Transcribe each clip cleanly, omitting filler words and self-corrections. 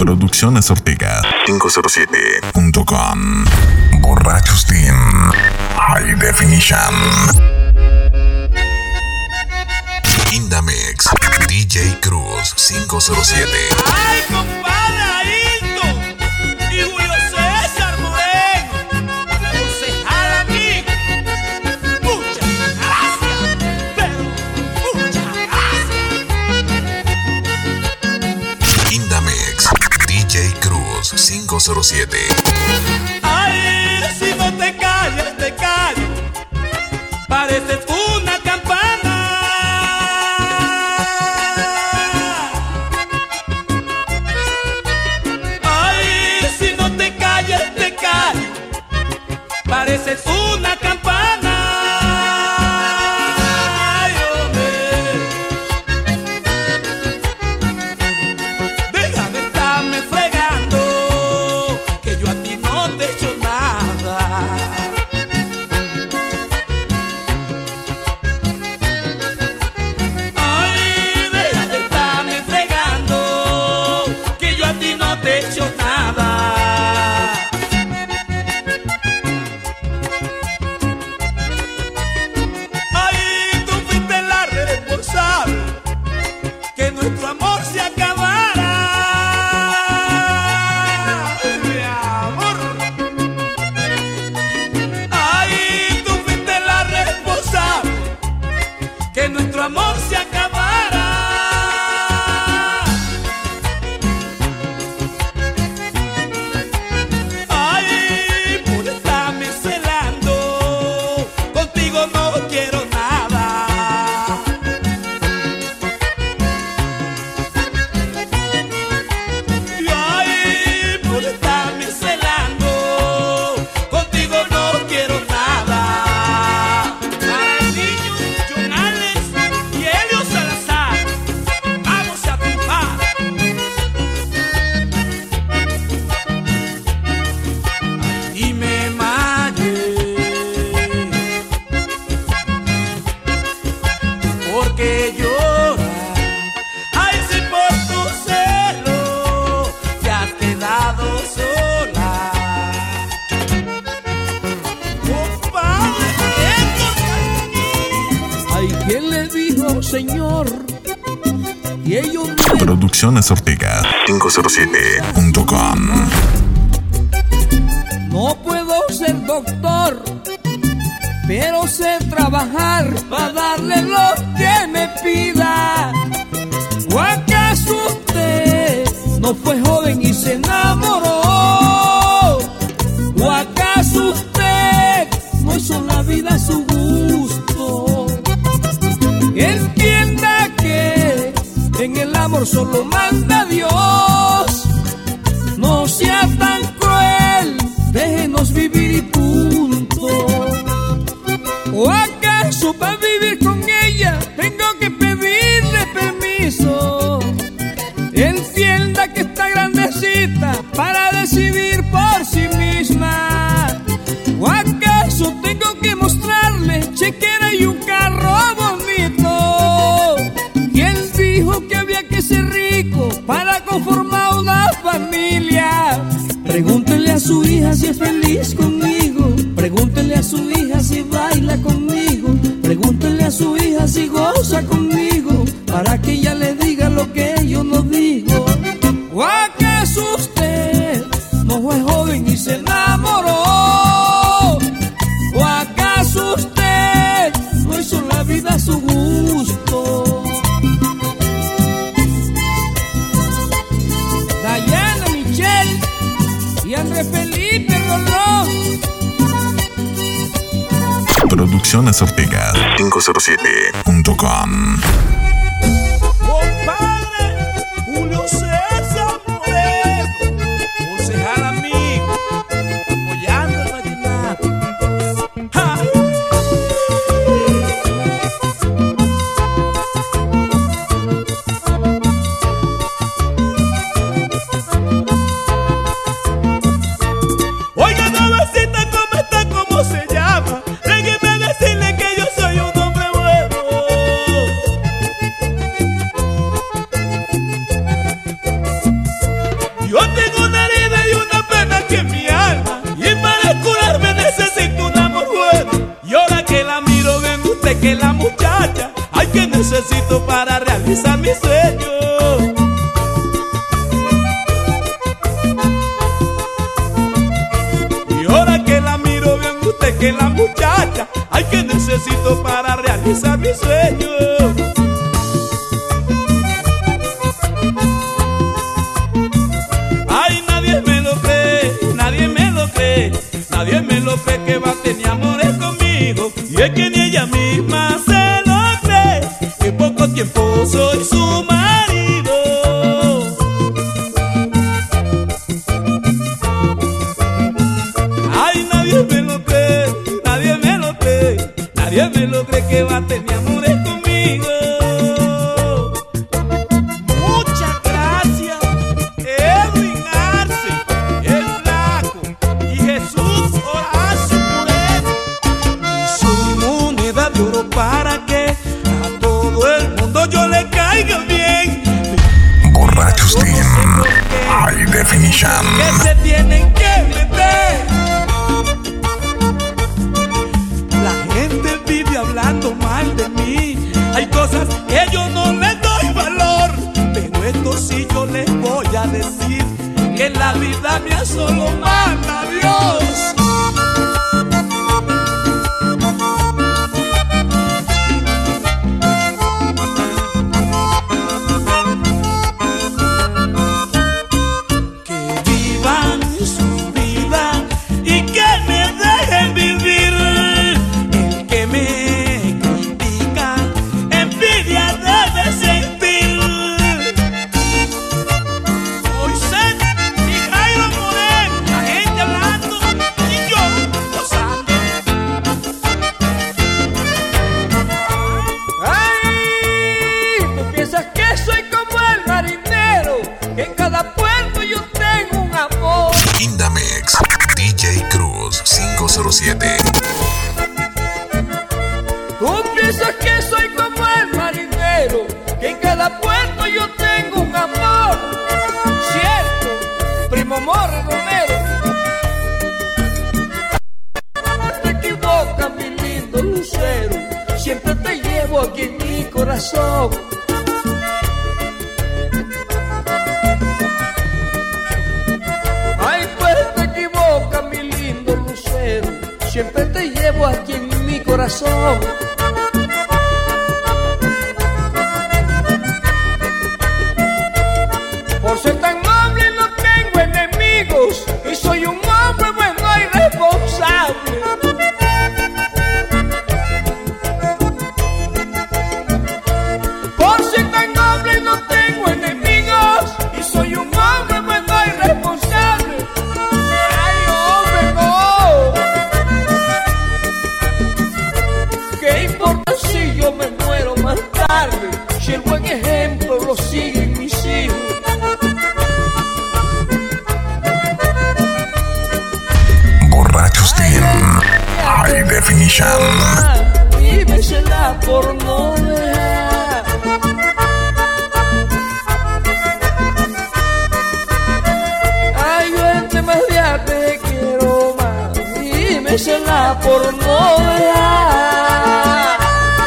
Producciones Ortega 507.com. Borrachos Team High Definition. Indamix DJ Cruz 507. ¡Ay, compadre Ailton! Y Julio César Moreno, concejal amigo. Muchas gracias, pero muchas gracias. Indamix DJ Cruz 507. Ay, si no te callas, te callo. Pareces una campana. Pareces una campana. Ay, hombre. Deja de estarme fregando, que yo a ti no te he hecho nada. Ay, deja de estarme fregando, que yo a ti no te he hecho nada. Que nuestro amor se acabara. Ay, mi amor. Ay, tú fuiste la responsable que nuestro amor se acabara. Ay, por estarme celando, contigo no quiero nada. Porque llora, ay, si por tu celo te has quedado sola. Compadre, ay, ¿quién le dijo, señor? Y ellos Producciones Ortega 507.com. no puedo ser doctor, pero sé trabajar para darle lo que me pida. ¿O acaso usted no fue joven y se enamoró? ¿O acaso usted no hizo la vida a su gusto? Entienda que en el amor solo manda Dios. No sea tan cruel, déjenos vivir y punto. ¿O acaso para vivir con ella tengo que pedirle permiso? Entienda que está grandecita para decidir por sí misma. ¿O acaso tengo que mostrarle chequera y un carro bonito? ¿Quién dijo que había que ser rico para conformar una familia? Pregúntele a su hija si es feliz conmigo. Pregúntele a su hija si baila conmigo. Pregúntele a su hija si goza conmigo, para que ella le diga lo que yo no digo. ¿O acaso usted no fue joven y se enamoró? ¿O acaso usted no hizo la vida a su gusto? Dayana, Michelle y André Felipe Rolón. Producciones Ortega 507.com. compadre Julio César Moreno, concejal amigo, apoyando el vallenato. ¡Ay! Oiga, nuevecita, ¿cómo está? ¿Cómo se llama? Déjeme decirle que yo soy un hombre bueno. que la muchacha, ay, que necesito para realizar mi sueño. Y ahora que la miro, vean usted que la muchacha, ay, que necesito para realizar mi sueño. Ay, nadie me lo cree, nadie me lo cree, nadie me lo cree que va a tener amores conmigo. Y es que ni ella misma se lo cree, que en poco tiempo soy su marido. Ay, nadie me lo cree, nadie me lo cree, nadie me lo cree que va a tener amores conmigo. Muchas gracias, Edwin Arce, el Flaco y Jesús Horacio Moreno. Soy moneda de oro para que a todo el mundo yo le caiga bien. Borrachos Team High Definition. Que se tienen que meter. La gente vive hablando mal de mí. Hay cosas que yo no les doy valor, pero esto sí yo les voy a decir, que en la vida mía solo manda Dios. Que vivan su vida y que me dejen vivir. El que me critica, envidia debe sentir. Moisés y Jairo Moreno, la gente hablando y yo gozando. Ay, tú piensas que soy como el marinero, que en cada puerto yo tengo un amor. Indamex, DJ Cruz 507. Tú piensas que soy como el marinero, que en cada puerto yo tengo un amor. Cierto, primo Morro Romero. Te equivocas, mi lindo lucero, siempre te llevo aquí en mi corazón. Ay, pues te equivocas, mi lindo lucero, siempre te llevo aquí en mi corazón. Por ser tan noble no tengo enemigos y soy un hombre bueno y responsable. Por ser tan noble no tengo enemigos y soy un hombre bueno y responsable. Ay, hombre, no. ¿Qué importa si yo me muero más tarde? Si el buen ejemplo lo siguen mis hijos. Borrachos Team High Definition. Vívesela por no dejar. Ay, yo entre más días te quiero más. Vívesela por no dejar.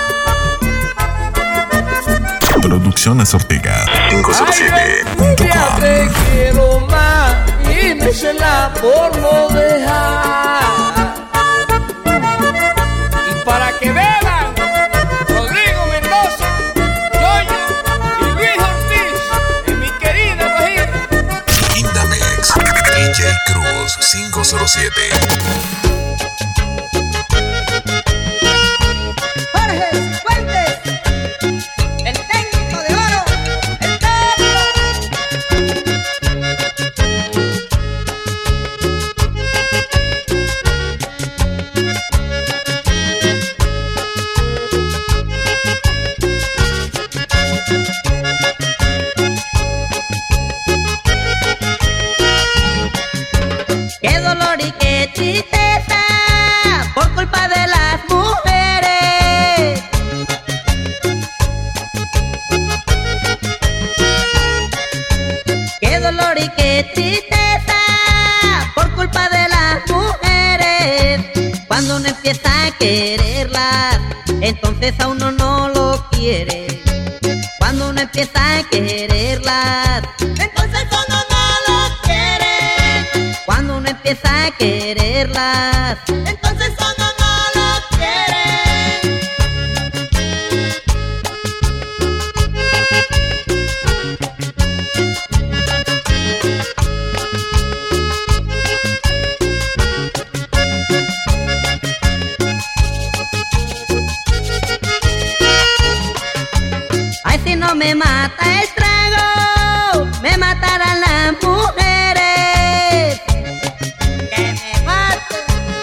Producciones Ortega Ay, yo entre más días 507.com. te quiero más. Vívesela por no dejar. Y para que vean, Rodrigo Mendoza, Yoyo y Luis Ortiz, en mi querida Guajira. Indamex, DJ Cruz 507. Jorge Fuentes, el técnico de oro, el Pablo. Qué dolor y qué tristeza por culpa de las mujeres. Qué dolor y qué tristeza por culpa de las mujeres. Cuando uno empieza a quererlas, entonces a uno no lo quiere. Cuando uno empieza a quererlas, entonces uno no lo quiere. Cuando uno empieza a quererlas, entonces uno no lo quiere. Ay, si no me mata el trago, me matarán las mujeres. Que me maten.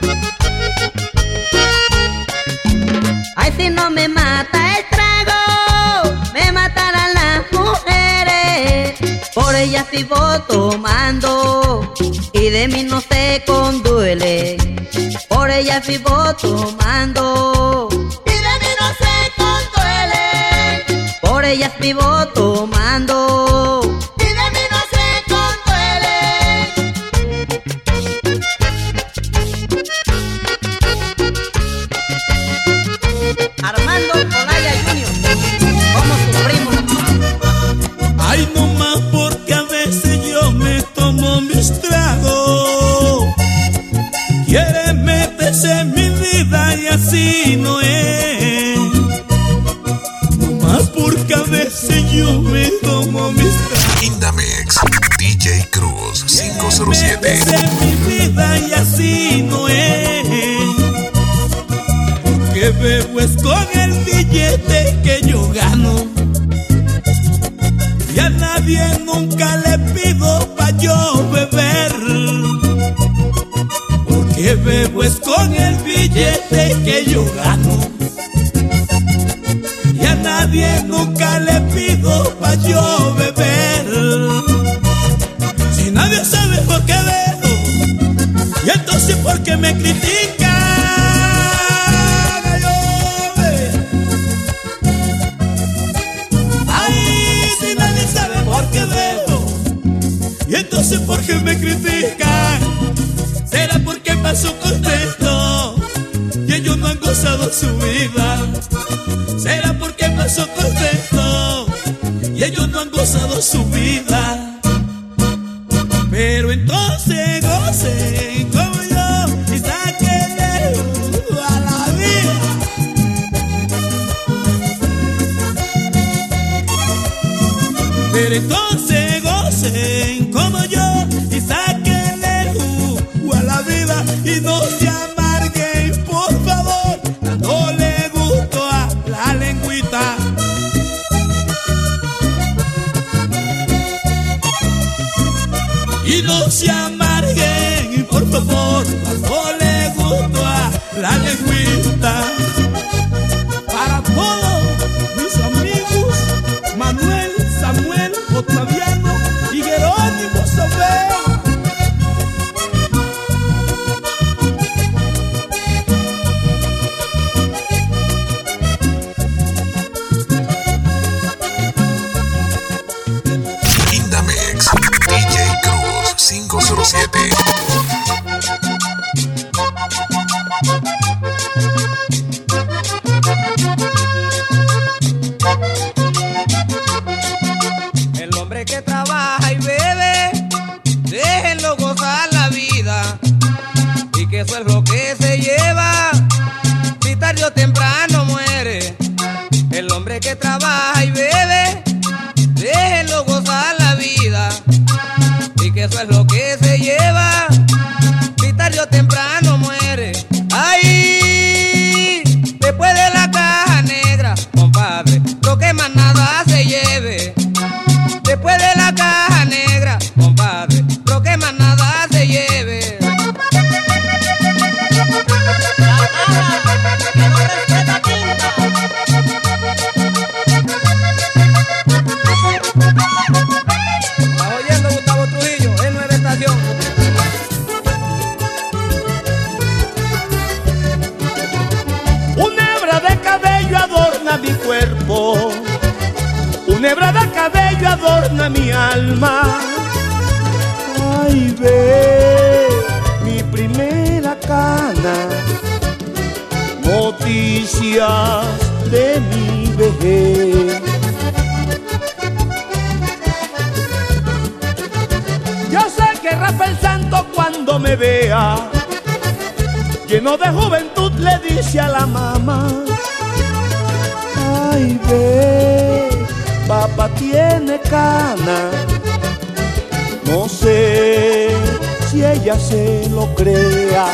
Ay, si no me mata el trago, me matarán las mujeres. Por ellas vivo tomando y de mí no se conduele. Por ellas vivo tomando y de mí no se conduele. Por ellas vivo tomando y de mí no se conduele. Armando Olaya Jr., ¿cómo sufrimos? Ay, no más porque a veces yo me tomo mis tragos. Quiere meterse en mi vida y así no es. No más porque a veces yo me tomo mis tragos. Indamix, DJ Cruz 507. Meterse en mi vida y así no es. Porque bebo es con el billete que yo gano. Y a nadie nunca le pido pa' yo beber. Porque bebo es con el billete que yo gano. Y a nadie nunca le pido pa' yo beber. Si nadie sabe por qué bebo, y entonces por qué me critican. Y entonces ¿por qué me critican? ¿Será porque paso contento y ellos no han gozado su vida? ¿Será porque paso contento y ellos no han gozado su vida? Pero entonces gocen como yo y sáquenle a la vida. Pero entonces gocen como yo y sáquenle jugo a la vida y no se amarguen, por favor, dándole gusto a la lengüita. Y no se amarguen, por favor, dándole gusto a la lengüita. Para todos mis amigos, Manuel, Samuel, Otaviano y Jerónimo Sobera. Indamix, DJ Cruz 507. El hombre que trabaja y bebe, déjenlo gozar la vida, y que eso es lo que se lleva, si tarde o temprano muere. El hombre que trabaja y bebe, déjenlo gozar la vida, y que eso es lo que se lleva, si tarde o temprano muere. Ay, después de la caja negra, compadre, lo que más nada se lleve. Después de la caja negra, compadre, lo que más nada se lleve. ¿Estás oyendo, Gustavo Trujillo? En Nueva Estación. Una hebra de cabello adorna mi cuerpo, una hebra de cabello adorna mi alma. Ay, ve mi primera cana, noticia noticias de mi vejez. Yo sé que Rafael Santo cuando me vea lleno de juventud le dice a la mamá: ay, ve, papá tiene cana. No sé si ella se lo crea.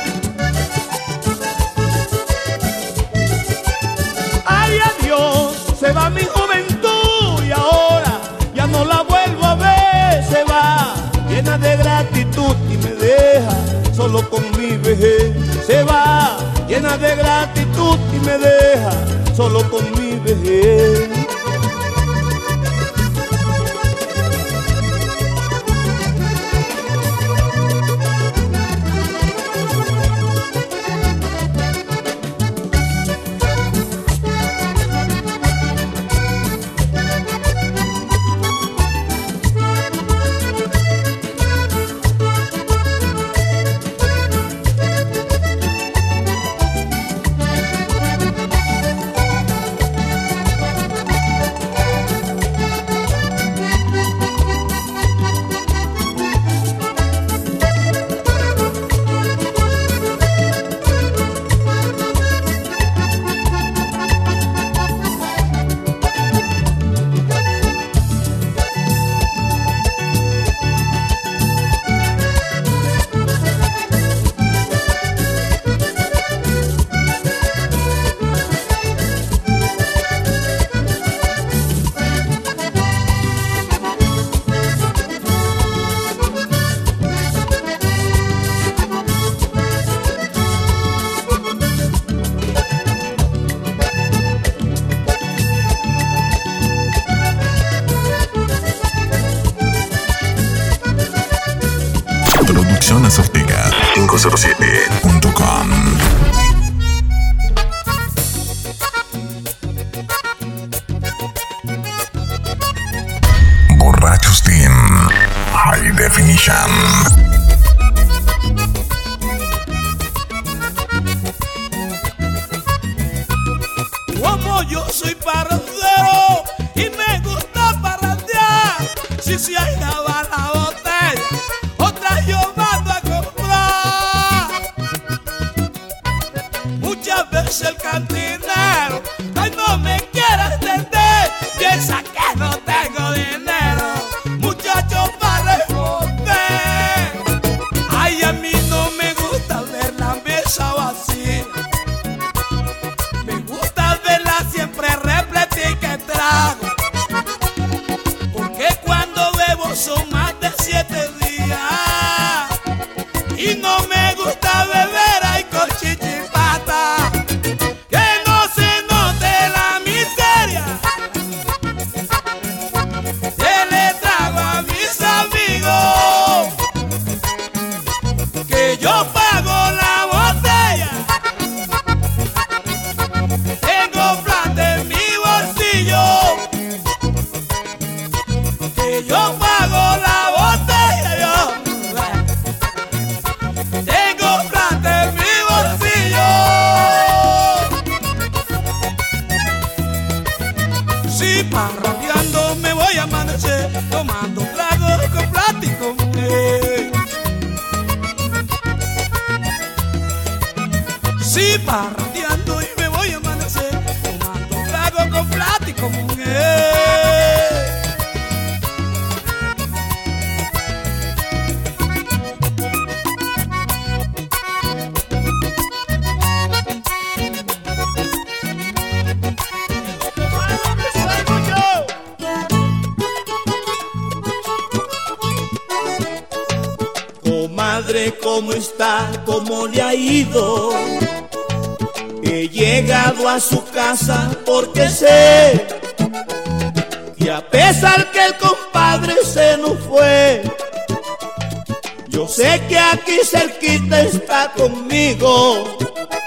Ay, adiós, se va mi juventud y ahora ya no la vuelvo a ver. Se va llena de gratitud y me deja solo con mi vejez. Se va llena de gratitud y me deja solo con mi vejez. Producciones Ortega 507.com. Borrachos Team High Definition. Como yo soy parrandero y me gusta parrandear, si se acaba la botella, otra yo mando a comprar. Muchas veces el cantinero, ay, no me quiere entender, piensa que no tengo dinero, muchacho, para responder. Ay, a mí no me gusta ver la mesa vacía, me gusta verla siempre repleta y que trago, porque cuando bebo son más de 7 días y no me gusta beber ay con chichipata, que no se note la miseria que le trago a mis amigos, que yo pago la botella, tengo plata en mi bolsillo, que yo pago la botella, yo tengo plata en mi bolsillo. Si parrandeando me voy a amanecer, tomando tragos con plástico, mujer. Si parrandeando y me voy a amanecer, tomando tragos con plástico, mujer. Comadre, ¿cómo está? ¿Cómo le ha ido? He llegado a su casa porque sé que a pesar que el compadre se nos fue, yo sé que aquí cerquita está conmigo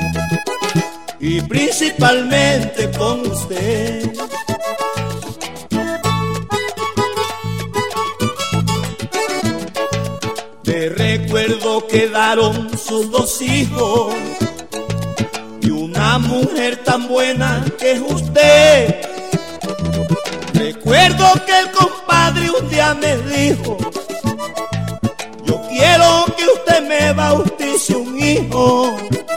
y principalmente con usted. De recuerdo quedaron sus 2 hijos y una una mujer tan buena que es usted. Recuerdo que el compadre un día me dijo: yo quiero que usted me bautice un hijo,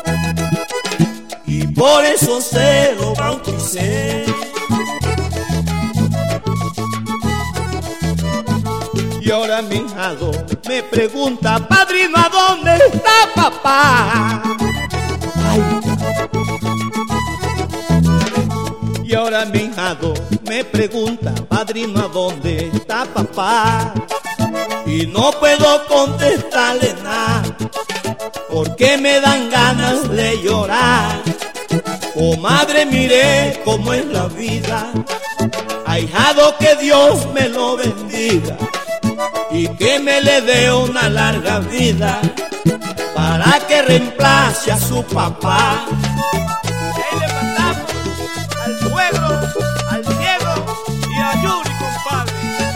y por eso se lo bauticé. Y ahora mi hijado me pregunta: padrino, ¿a dónde está papá? Ay. Y ahora mi hijado me pregunta: padrino, ¿a dónde está papá? Y no puedo contestarle nada, porque me dan ganas de llorar. Oh madre, mire cómo es la vida. Ahijado, que Dios me lo bendiga y que me le dé una larga vida para que reemplace a su papá. Y ahí le mandamos al suegro, al ciego y a Yuri, compadre.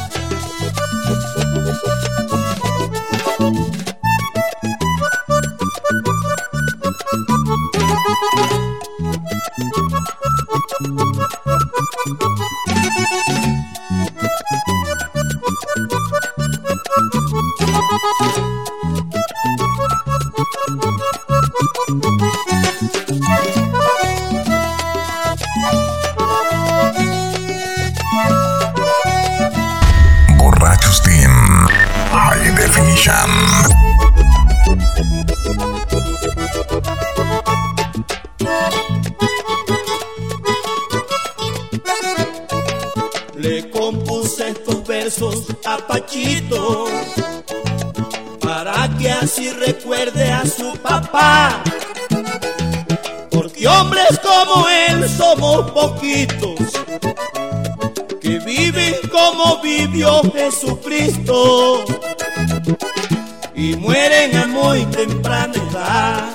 Borrachos Team High Definition. Le compuse estos versos a Pachito para que así recuerde a su papá, porque hombres como él somos poquitos que viven como vivió Jesucristo y mueren a muy temprana edad.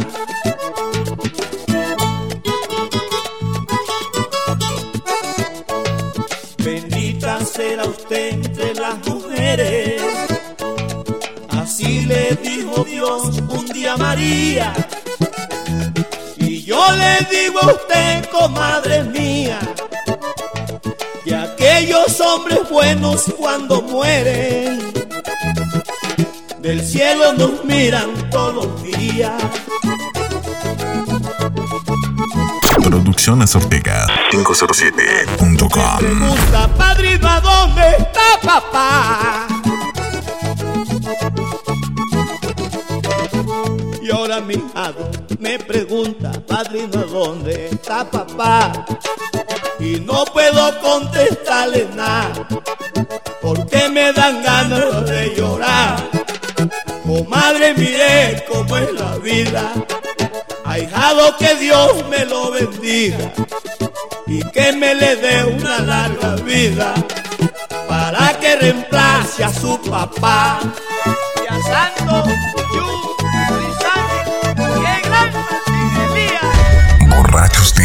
Bendita será usted entre las mujeres, así le dijo Dios un día a María. Y yo le digo a usted, comadre mía, que aquellos hombres buenos cuando mueren del cielo nos miran todos los días. Producciones Ortega 507.com. Pregunta: padrino, ¿a dónde está papá? Y ahora mi hijado me pregunta: padrino, ¿a dónde está papá? Y no puedo contestarle nada, porque me dan ganas de llorar. Oh madre, mire cómo es la vida. Ahijado, que Dios me lo bendiga y que me le dé una larga vida para que reemplace a su papá. Y a Santo Yu, y el gran Martín Elías. Borrachos